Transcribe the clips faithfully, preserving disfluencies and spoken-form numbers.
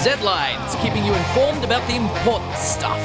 Z-Lines, keeping you informed about the important stuff.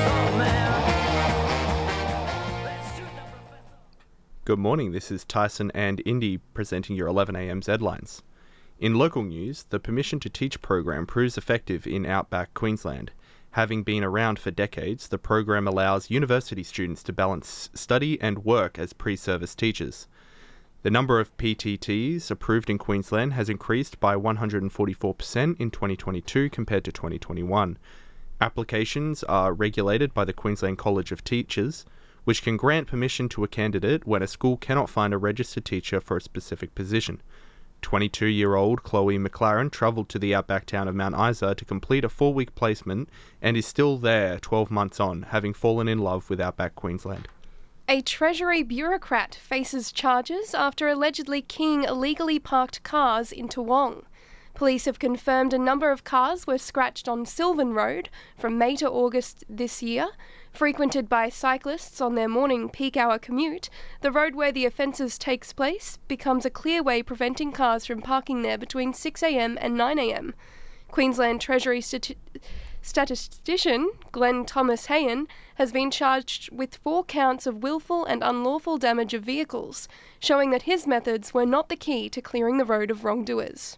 Good morning, this is Tyson and Indy presenting your eleven a m Z-Lines. In local news, the Permission to Teach program proves effective in outback Queensland. Having been around for decades, the program allows university students to balance study and work as pre-service teachers. The number of P T Ts approved in Queensland has increased by one hundred forty-four percent in twenty twenty-two compared to twenty twenty-one. Applications are regulated by the Queensland College of Teachers, which can grant permission to a candidate when a school cannot find a registered teacher for a specific position. twenty-two-year-old Chloe McLaren travelled to the outback town of Mount Isa to complete a four-week placement and is still there twelve months on, having fallen in love with outback Queensland. A Treasury bureaucrat faces charges after allegedly keying illegally parked cars into Wong. Police have confirmed a number of cars were scratched on Sylvan Road from May to August this year. Frequented by cyclists on their morning peak hour commute, the road where the offences takes place becomes a clear way preventing cars from parking there between six a m and nine a m. Queensland Treasury stati- statistician Glenn Thomas Hayen has been charged with four counts of willful and unlawful damage of vehicles, showing that his methods were not the key to clearing the road of wrongdoers.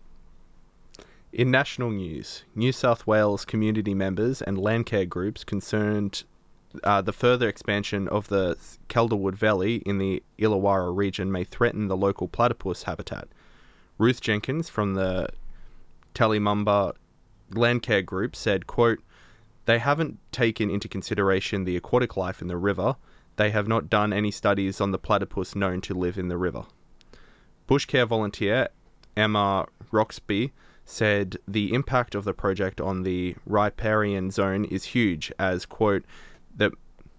In national news, New South Wales community members and landcare groups concerned uh, the further expansion of the Calderwood Valley in the Illawarra region may threaten the local platypus habitat. Ruth Jenkins from the Tallimumba Landcare Group said, quote, "They haven't taken into consideration the aquatic life in the river. They have not done any studies on the platypus known to live in the river." Bushcare volunteer Emma Roxby said the impact of the project on the riparian zone is huge as, quote, "the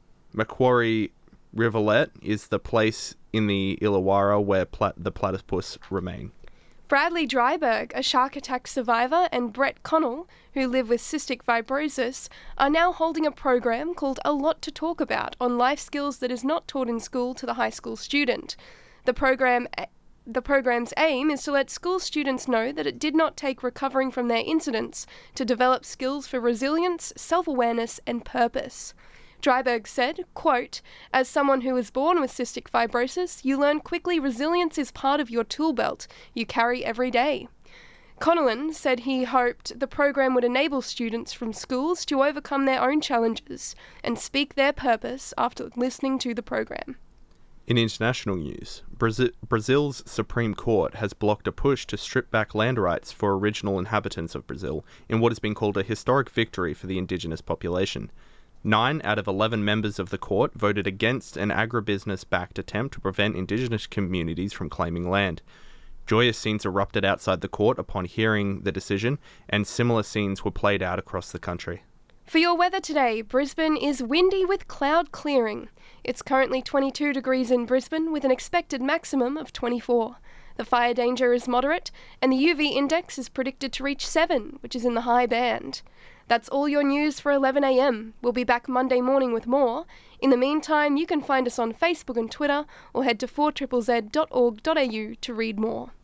Macquarie Rivulet is the place in the Illawarra where plat- the platypus remain." Bradley Dryberg, a shark attack survivor, and Brett Connell, who live with cystic fibrosis, are now holding a program called A Lot to Talk About on life skills that is not taught in school to the high school student. The program The program's aim is to let school students know that it did not take recovering from their incidents to develop skills for resilience, self-awareness and purpose. Dryberg said, quote, "As someone who was born with cystic fibrosis, you learn quickly resilience is part of your tool belt you carry every day." Connellan said he hoped the program would enable students from schools to overcome their own challenges and speak their purpose after listening to the program. In international news, Brazil- Brazil's Supreme Court has blocked a push to strip back land rights for original inhabitants of Brazil in what has been called a historic victory for the indigenous population. Nine out of eleven members of the court voted against an agribusiness-backed attempt to prevent indigenous communities from claiming land. Joyous scenes erupted outside the court upon hearing the decision, and similar scenes were played out across the country. For your weather today, Brisbane is windy with cloud clearing. It's currently twenty-two degrees in Brisbane with an expected maximum of twenty-four. The fire danger is moderate and the U V index is predicted to reach seven, which is in the high band. That's all your news for eleven a m. We'll be back Monday morning with more. In the meantime, you can find us on Facebook and Twitter or head to four Z Z Z dot org dot a u to read more.